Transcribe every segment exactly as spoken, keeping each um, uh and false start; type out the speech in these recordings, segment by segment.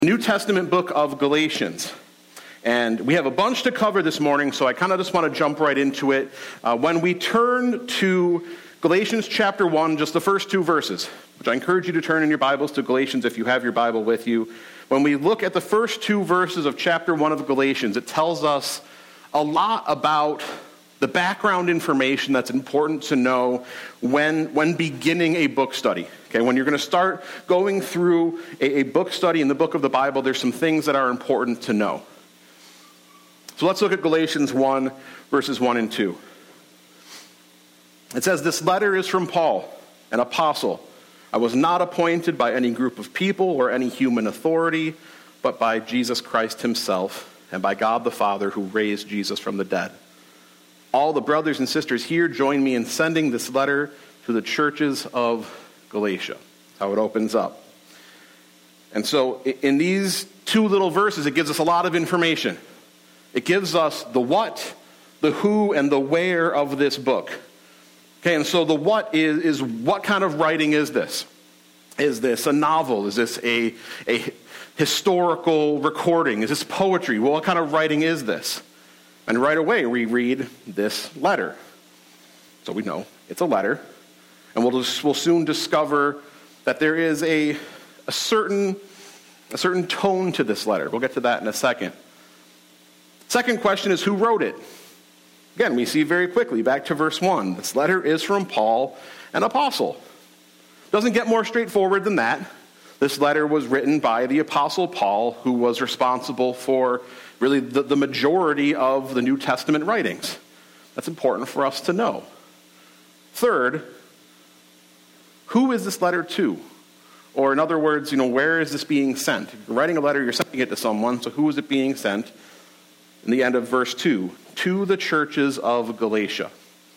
New Testament book of Galatians. And we have a bunch to cover this morning, so I kind of just want to jump right into it. Uh, when we turn to Galatians chapter one, just the first two verses, which I encourage you to turn in your Bibles to Galatians if you have your Bible with you. When we look at the first two verses of chapter one of Galatians, it tells us a lot about the background information that's important to know when, when beginning a book study. Okay, when you're going to start going through a, a book study in the book of the Bible, there's some things that are important to know. So let's look at Galatians one, verses one and two. It says, "This letter is from Paul, an apostle. I was not appointed by any group of people or any human authority, but by Jesus Christ himself and by God the Father who raised Jesus from the dead. All the brothers and sisters here join me in sending this letter to the churches of Galatia." That's how it opens up. And so in these two little verses, it gives us a lot of information. It gives us the what, the who, and the where of this book. Okay, and so the what is, is what kind of writing is this? Is this a novel? Is this a, a historical recording? Is this poetry? Well, what kind of writing is this? And right away, we read this letter. So we know it's a letter. And we'll, just, we'll soon discover that there is a, a, certain, a certain tone to this letter. We'll get to that in a second. Second question is, who wrote it? Again, we see very quickly, back to verse one. This letter is from Paul, an apostle. Doesn't get more straightforward than that. This letter was written by the apostle Paul, who was responsible for really the, the majority of the New Testament writings. That's important for us to know. Third, who is this letter to? Or in other words, you know, where is this being sent? If you're writing a letter, you're sending it to someone, so who is it being sent? In the end of verse two, to the churches of Galatia.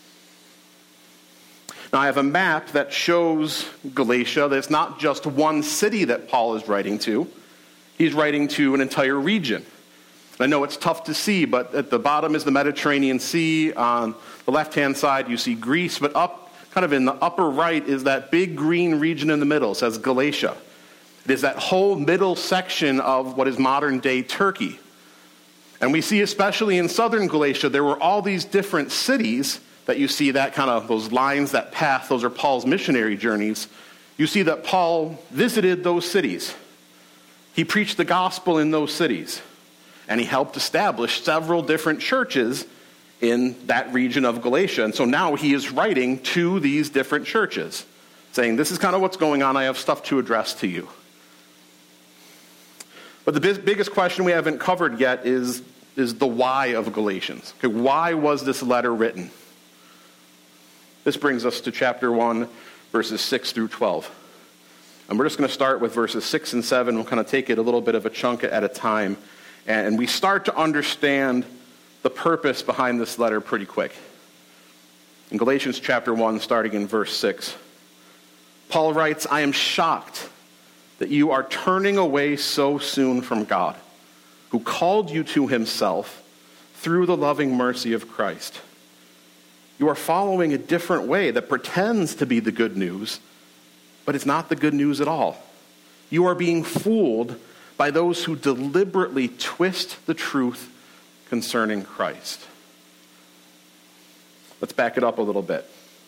Now, I have a map that shows Galatia. That it's not just one city that Paul is writing to. He's writing to an entire region. I know it's tough to see, but at the bottom is the Mediterranean Sea. On the left-hand side, you see Greece, but up, kind of in the upper right, is that big green region in the middle. It says Galatia. It is that whole middle section of what is modern-day Turkey. And we see, especially in southern Galatia, there were all these different cities that you see, that kind of, those lines, that path, those are Paul's missionary journeys. You see that Paul visited those cities. He preached the gospel in those cities. And he helped establish several different churches in that region of Galatia. And so now he is writing to these different churches, saying, this is kind of what's going on. I have stuff to address to you. But the big, biggest question we haven't covered yet is, is the why of Galatians. Okay, why was this letter written? This brings us to chapter one, verses six through twelve. And we're just going to start with verses six and seven. We'll kind of take it a little bit of a chunk at a time. And we start to understand the purpose behind this letter pretty quick. In Galatians chapter one, starting in verse six, Paul writes, "I am shocked that you are turning away so soon from God, who called you to himself through the loving mercy of Christ. You are following a different way that pretends to be the good news, but it's not the good news at all. You are being fooled by those who deliberately twist the truth concerning Christ." Let's back it up a little bit.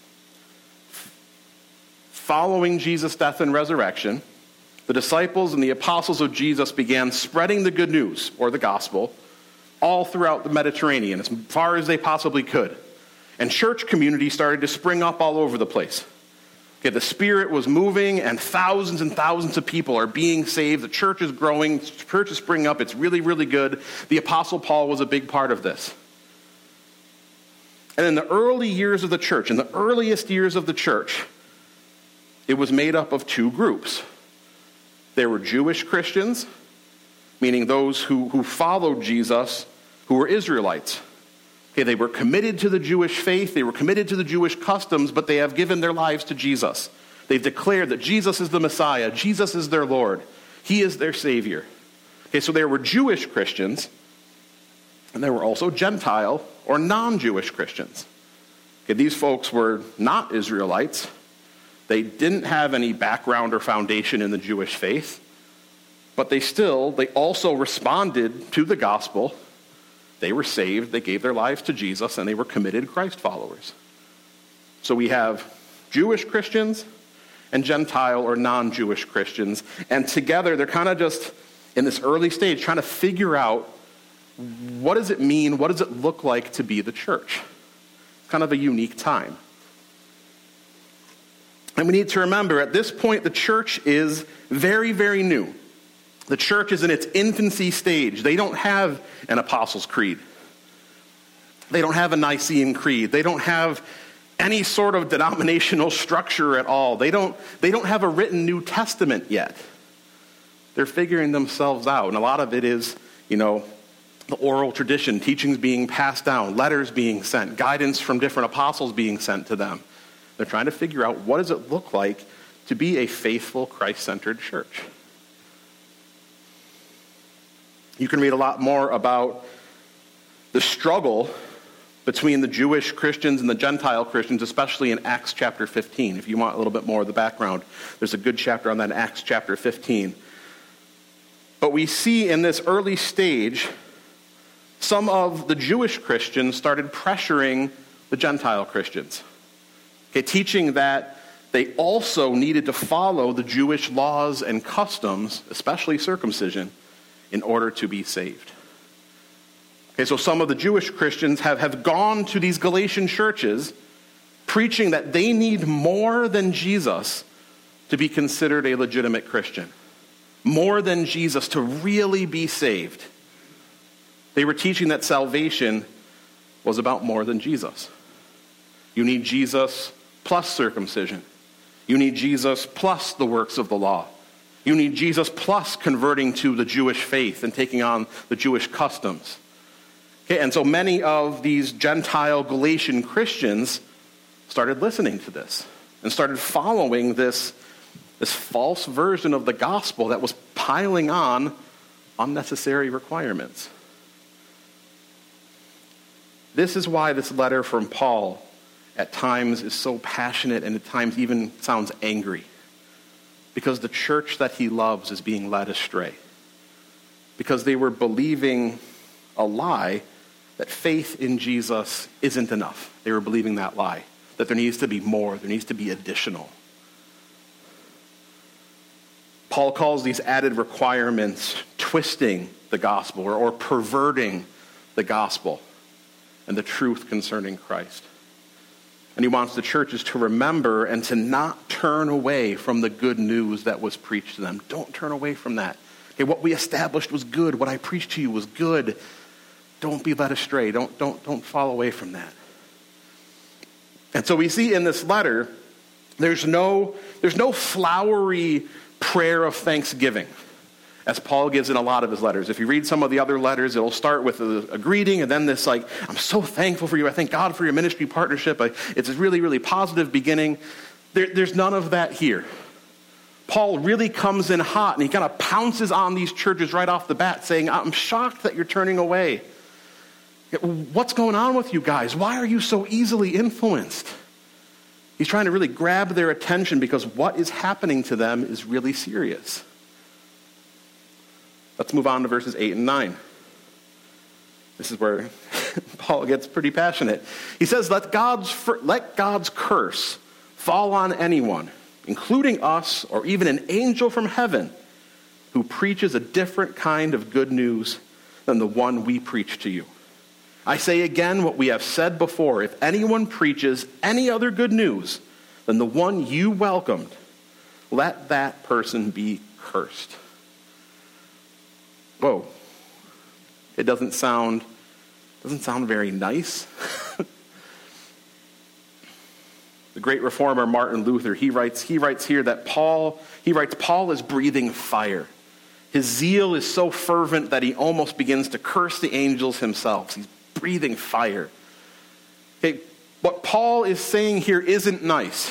Following Jesus' death and resurrection, the disciples and the apostles of Jesus began spreading the good news, or the gospel, all throughout the Mediterranean, as far as they possibly could. And church communities started to spring up all over the place. Okay, the Spirit was moving, and thousands and thousands of people are being saved. The church is growing. The church is springing up. It's really, really good. The Apostle Paul was a big part of this. And in the early years of the church, in the earliest years of the church, it was made up of two groups. There were Jewish Christians, meaning those who, who followed Jesus, who were Israelites. Okay, they were committed to the Jewish faith, they were committed to the Jewish customs, but they have given their lives to Jesus. They've declared that Jesus is the Messiah, Jesus is their Lord, he is their Savior. Okay, so there were Jewish Christians, and there were also Gentile or non-Jewish Christians. Okay, these folks were not Israelites. They didn't have any background or foundation in the Jewish faith. But they still, they also responded to the gospel. They were saved, they gave their lives to Jesus, and they were committed Christ followers. So we have Jewish Christians and Gentile or non-Jewish Christians. And together, they're kind of just, in this early stage, trying to figure out, what does it mean, what does it look like to be the church? Kind of a unique time. And we need to remember, at this point, the church is very, very new. The church is in its infancy stage. They don't have an Apostles' Creed. They don't have a Nicene Creed. They don't have any sort of denominational structure at all. They don't, they don't have a written New Testament yet. They're figuring themselves out. And a lot of it is, you know, the oral tradition, teachings being passed down, letters being sent, guidance from different apostles being sent to them. They're trying to figure out, what does it look like to be a faithful, Christ-centered church? You can read a lot more about the struggle between the Jewish Christians and the Gentile Christians, especially in Acts chapter fifteen. If you want a little bit more of the background, there's a good chapter on that in Acts chapter fifteen. But we see in this early stage, some of the Jewish Christians started pressuring the Gentile Christians, okay, teaching that they also needed to follow the Jewish laws and customs, especially circumcision, in order to be saved. Okay, so some of the Jewish Christians have, have gone to these Galatian churches preaching that they need more than Jesus to be considered a legitimate Christian. More than Jesus to really be saved. They were teaching that salvation was about more than Jesus. You need Jesus plus circumcision. You need Jesus plus the works of the law. You need Jesus plus converting to the Jewish faith and taking on the Jewish customs. Okay, and so many of these Gentile Galatian Christians started listening to this and started following this, this false version of the gospel that was piling on unnecessary requirements. This is why this letter from Paul at times is so passionate and at times even sounds angry. Because the church that he loves is being led astray. Because they were believing a lie that faith in Jesus isn't enough. They were believing that lie, that there needs to be more, there needs to be additional. Paul calls these added requirements twisting the gospel or, or perverting the gospel and the truth concerning Christ. And he wants the churches to remember and to not turn away from the good news that was preached to them. Don't turn away from that. Okay, what we established was good. What I preached to you was good. Don't be led astray. Don't, don't, don't fall away from that. And so we see in this letter, there's no, there's no flowery prayer of thanksgiving, as Paul gives in a lot of his letters. If you read some of the other letters, it'll start with a, a greeting and then this like, I'm so thankful for you. I thank God for your ministry partnership. I, it's a really, really positive beginning. There, there's none of that here. Paul really comes in hot and he kind of pounces on these churches right off the bat saying, I'm shocked that you're turning away. What's going on with you guys? Why are you so easily influenced? He's trying to really grab their attention because what is happening to them is really serious. Let's move on to verses eight and nine. This is where Paul gets pretty passionate. He says, let God's, let God's curse fall on anyone, including us or even an angel from heaven, who preaches a different kind of good news than the one we preach to you. I say again what we have said before. If anyone preaches any other good news than the one you welcomed, let that person be cursed. Whoa. It doesn't sound, doesn't sound very nice. The great reformer Martin Luther, he writes, he writes here that Paul, he writes, Paul is breathing fire. His zeal is so fervent that he almost begins to curse the angels himself. He's breathing fire. Okay, what Paul is saying here isn't nice.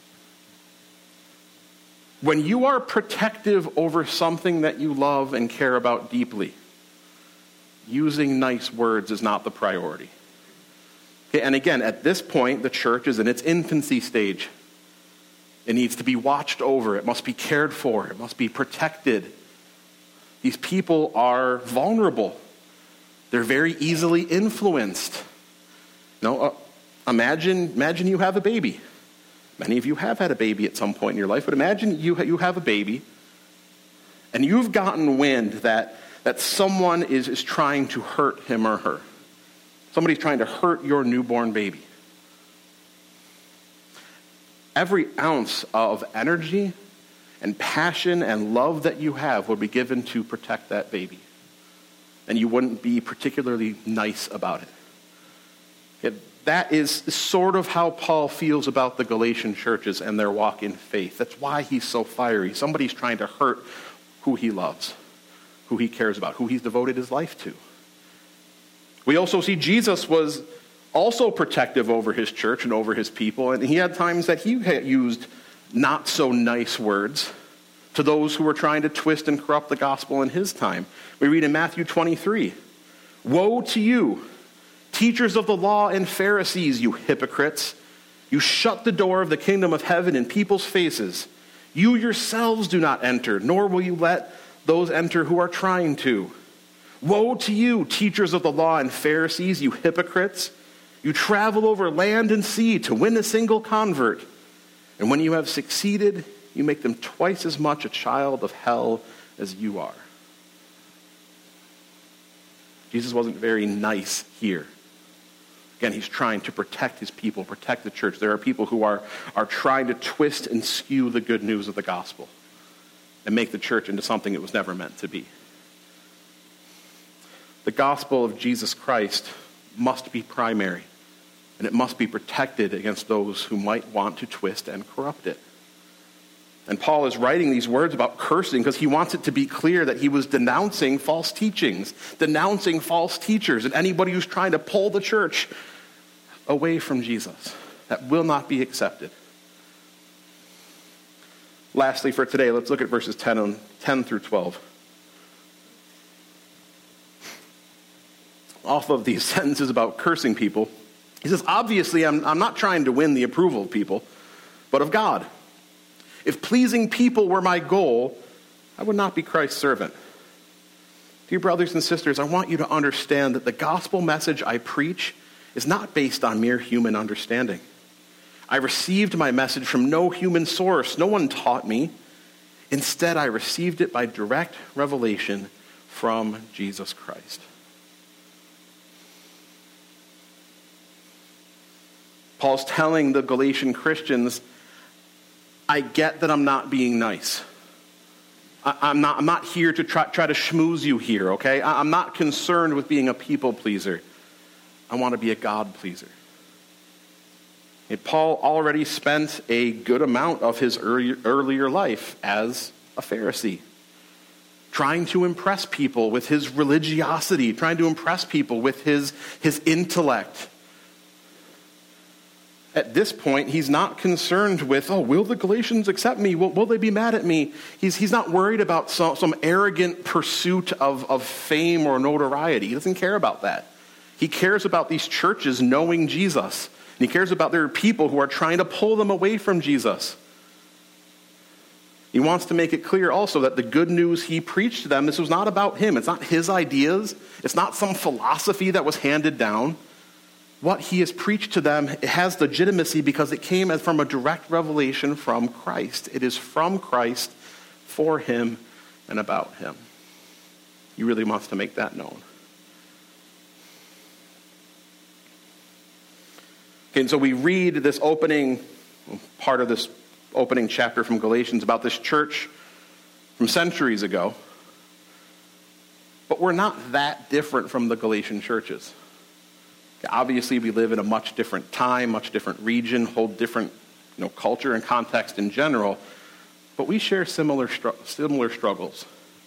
When you are protective over something that you love and care about deeply, using nice words is not the priority. Okay, and again, at this point, the church is in its infancy stage. It needs to be watched over. It must be cared for. It must be protected. These people are vulnerable. They're very easily influenced. You know, uh, imagine, imagine you have a baby. Many of you have had a baby at some point in your life, but imagine you, you have a baby, and you've gotten wind that, that someone is, is trying to hurt him or her. Somebody's trying to hurt your newborn baby. Every ounce of energy and passion and love that you have would be given to protect that baby. And you wouldn't be particularly nice about it. Yet that is sort of how Paul feels about the Galatian churches and their walk in faith. That's why he's so fiery. Somebody's trying to hurt who he loves, who he cares about, who he's devoted his life to. We also see Jesus was also protective over his church and over his people, and he had times that he had used not so nice words to those who were trying to twist and corrupt the gospel in his time. We read in Matthew twenty-three, "Woe to you, teachers of the law and Pharisees, you hypocrites! You shut the door of the kingdom of heaven in people's faces. You yourselves do not enter, nor will you let those enter who are trying to. Woe to you, teachers of the law and Pharisees, you hypocrites! You travel over land and sea to win a single convert. And when you have succeeded, you make them twice as much a child of hell as you are." Jesus wasn't very nice here. Again, he's trying to protect his people, protect the church. There are people who are, are trying to twist and skew the good news of the gospel and make the church into something it was never meant to be. The gospel of Jesus Christ must be primary, and it must be protected against those who might want to twist and corrupt it. And Paul is writing these words about cursing because he wants it to be clear that he was denouncing false teachings, denouncing false teachers, and anybody who's trying to pull the church away from Jesus. That will not be accepted. Lastly, for today, let's look at verses ten, and, ten through twelve. Off of these sentences about cursing people, he says, obviously, I'm, I'm not trying to win the approval of people, but of God. If pleasing people were my goal, I would not be Christ's servant. Dear brothers and sisters, I want you to understand that the gospel message I preach is not based on mere human understanding. I received my message from no human source. No one taught me. Instead, I received it by direct revelation from Jesus Christ. Paul's telling the Galatian Christians, I get that I'm not being nice. I, I'm not, I'm not here to try, try to schmooze you here, okay? I, I'm not concerned with being a people pleaser. I want to be a God pleaser. And Paul already spent a good amount of his earlier, earlier life as a Pharisee, trying to impress people with his religiosity, trying to impress people with his, his intellect. At this point, he's not concerned with, oh, will the Galatians accept me? Will, will they be mad at me? He's, he's not worried about some, some arrogant pursuit of, of fame or notoriety. He doesn't care about that. He cares about these churches knowing Jesus. And he cares about their people who are trying to pull them away from Jesus. He wants to make it clear also that the good news he preached to them, this was not about him. It's not his ideas. It's not some philosophy that was handed down. What he has preached to them has legitimacy because it came as from a direct revelation from Christ. It is from Christ, for him, and about him. He really wants to make that known. Okay, and so we read this opening, part of this opening chapter from Galatians about this church from centuries ago. But we're not that different from the Galatian churches. Obviously, we live in a much different time, much different region, whole different, you know, culture and context in general, but we share similar similar struggles.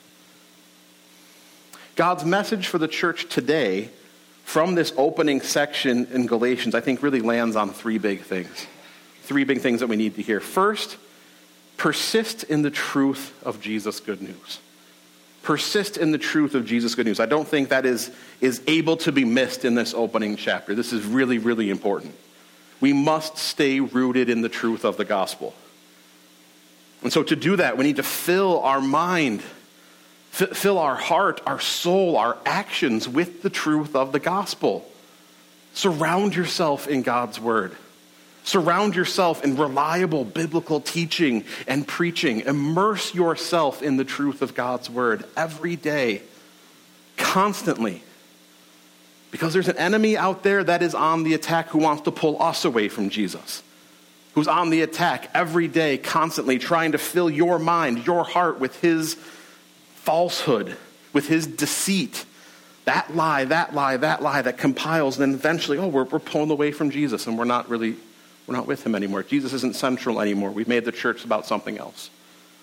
God's message for the church today, from this opening section in Galatians, I think really lands on three big things. Three big things that we need to hear. First, persist in the truth of Jesus' good news. Persist in the truth of Jesus' good news. I don't think that is, is able to be missed in this opening chapter. This is really, really important. We must stay rooted in the truth of the gospel. And so to do that, we need to fill our mind F- fill our heart, our soul, our actions with the truth of the gospel. Surround yourself in God's word. Surround yourself in reliable biblical teaching and preaching. Immerse yourself in the truth of God's word every day, constantly. Because there's an enemy out there that is on the attack who wants to pull us away from Jesus. Who's on the attack every day, constantly trying to fill your mind, your heart with his falsehood, with his deceit. That lie, that lie, that lie that compiles, and then eventually, oh, we're, we're pulling away from Jesus and we're not really, we're not with him anymore. Jesus isn't central anymore. We've made the church about something else.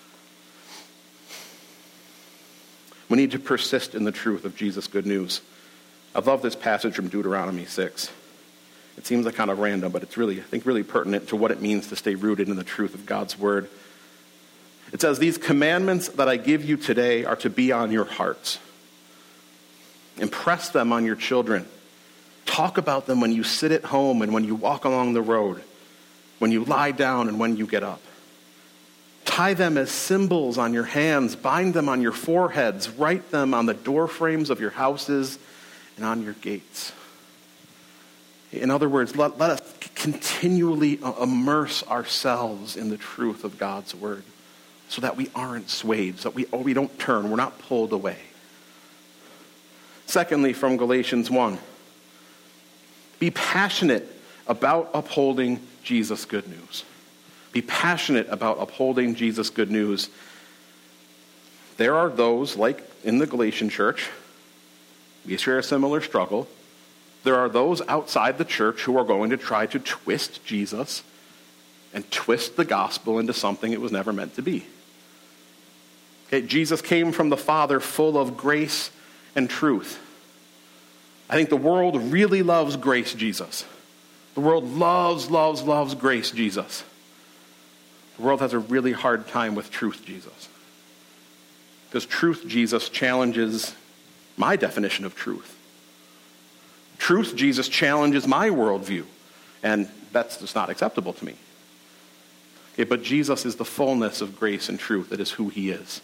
We need to persist in the truth of Jesus' good news. I love this passage from Deuteronomy six. It seems like kind of random, but it's really, I think, really pertinent to what it means to stay rooted in the truth of God's word. It says, "These commandments that I give you today are to be on your hearts. Impress them on your children. Talk about them when you sit at home and when you walk along the road, when you lie down and when you get up. Tie them as symbols on your hands, bind them on your foreheads, write them on the door frames of your houses and on your gates." In other words, let, let us continually immerse ourselves in the truth of God's word so that we aren't swayed, so that we, oh, we don't turn, we're not pulled away. Secondly, from Galatians one, be passionate about upholding Jesus' good news. Be passionate about upholding Jesus' good news. There are those, like in the Galatian church, we share a similar struggle. There are those outside the church who are going to try to twist Jesus and twist the gospel into something it was never meant to be. Okay, Jesus came from the Father full of grace and truth. I think the world really loves grace Jesus. The world loves, loves, loves grace Jesus. The world has a really hard time with truth Jesus. Because truth Jesus challenges my definition of truth. Truth Jesus challenges my worldview, and that's just not acceptable to me. Okay, but Jesus is the fullness of grace and truth. That is who he is.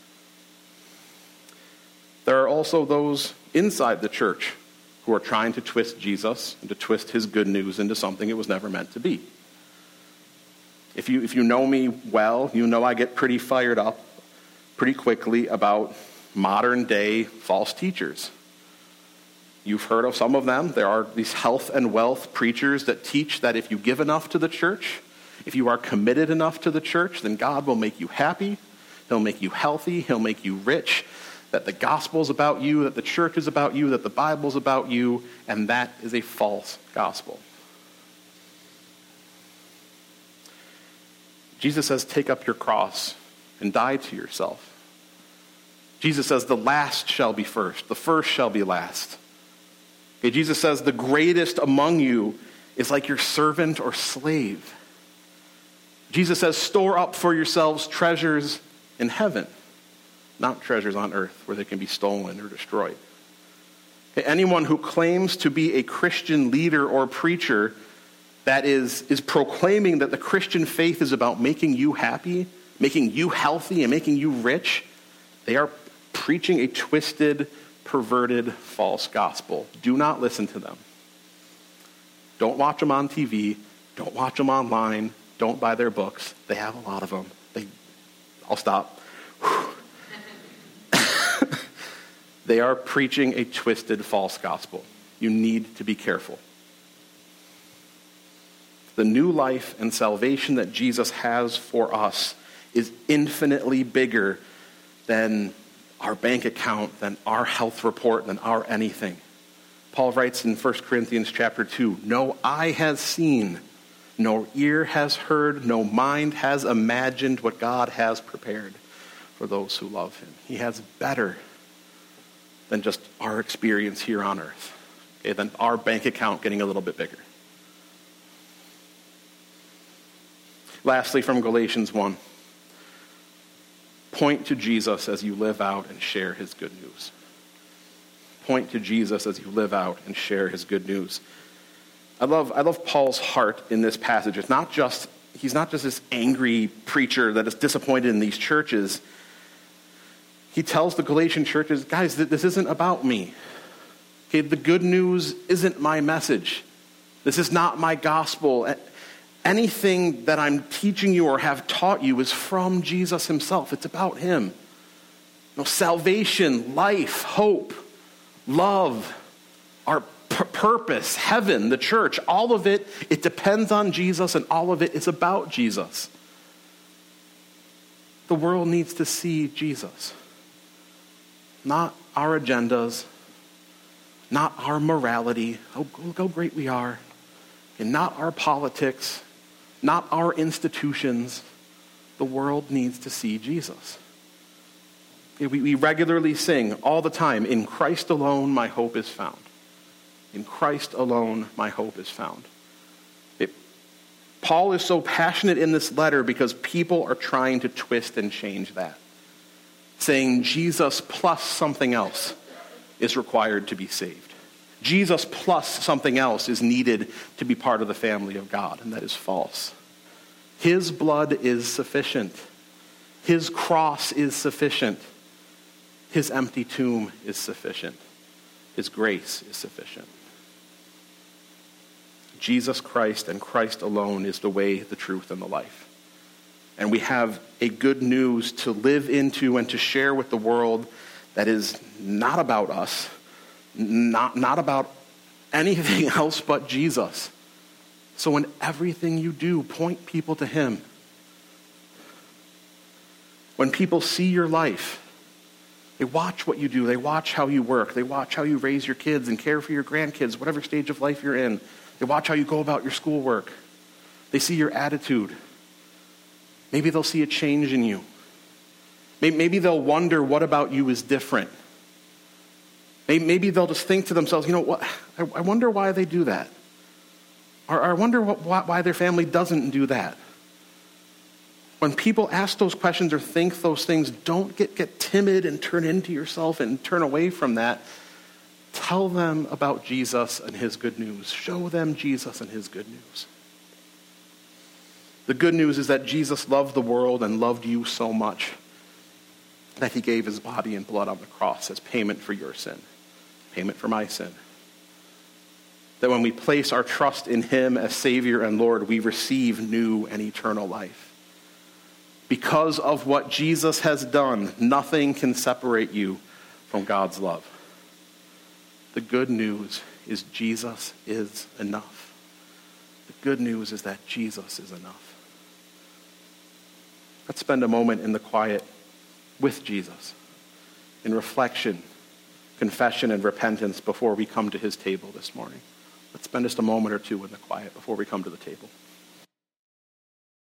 There are also those inside the church who are trying to twist Jesus and to twist his good news into something it was never meant to be. If you, if you know me well, you know I get pretty fired up pretty quickly about modern day false teachers. You've heard of some of them. There are these health and wealth preachers that teach that if you give enough to the church, if you are committed enough to the church, then God will make you happy, he'll make you healthy, he'll make you rich, that the gospel's about you, that the church is about you, that the Bible's about you, and that is a false gospel. Jesus says, take up your cross and die to yourself. Jesus says, the last shall be first, the first shall be last. Okay, Jesus says, the greatest among you is like your servant or slave. Jesus says, store up for yourselves treasures in heaven, not treasures on earth where they can be stolen or destroyed. Okay, anyone who claims to be a Christian leader or preacher that is, is proclaiming that the Christian faith is about making you happy, making you healthy, and making you rich, they are preaching a twisted, perverted, false gospel. Do not listen to them. Don't watch them on T V. Don't watch them online. Don't buy their books. They have a lot of them. They, I'll stop. They are preaching a twisted, false gospel. You need to be careful. The new life and salvation that Jesus has for us is infinitely bigger than our bank account, than our health report, than our anything. Paul writes in First Corinthians chapter two, no eye has seen, no ear has heard, no mind has imagined what God has prepared for those who love him. He has better than just our experience here on earth, okay, than our bank account getting a little bit bigger. Lastly, from Galatians one, point to Jesus as you live out and share his good news. Point to Jesus as you live out and share his good news. I love, I love Paul's heart in this passage. It's not just, he's not just this angry preacher that is disappointed in these churches. He tells the Galatian churches, guys, this isn't about me. Okay, the good news isn't my message. This is not my gospel. Anything that I'm teaching you or have taught you is from Jesus himself. It's about him. You know, salvation, life, hope, love, our p- purpose, heaven, the church, all of it, it depends on Jesus, and all of it is about Jesus. The world needs to see Jesus. Not our agendas, not our morality, how, how great we are, and not our politics, not our institutions. The world needs to see Jesus. We, we regularly sing all the time, in Christ alone my hope is found. In Christ alone my hope is found. It, Paul is so passionate in this letter because people are trying to twist and change that. Saying Jesus plus something else is required to be saved. Jesus plus something else is needed to be part of the family of God, and that is false. His blood is sufficient. His cross is sufficient. His empty tomb is sufficient. His grace is sufficient. Jesus Christ and Christ alone is the way, the truth, and the life. And we have a good news to live into and to share with the world that is not about us, not, not about anything else but Jesus. So in everything you do, point people to him. When people see your life, they watch what you do, they watch how you work, they watch how you raise your kids and care for your grandkids, whatever stage of life you're in. They watch how you go about your schoolwork. They see your attitude. Maybe they'll see a change in you. Maybe they'll wonder what about you is different. Maybe they'll just think to themselves, you know what, I wonder why they do that. Or I wonder what, why their family doesn't do that. When people ask those questions or think those things, don't get, get timid and turn into yourself and turn away from that. Tell them about Jesus and his good news. Show them Jesus and his good news. The good news is that Jesus loved the world and loved you so much that he gave his body and blood on the cross as payment for your sin, payment for my sin. That when we place our trust in him as Savior and Lord, we receive new and eternal life. Because of what Jesus has done, nothing can separate you from God's love. The good news is Jesus is enough. The good news is that Jesus is enough. Let's spend a moment in the quiet with Jesus, in reflection, confession, and repentance before we come to his table this morning. Let's spend just a moment or two in the quiet before we come to the table.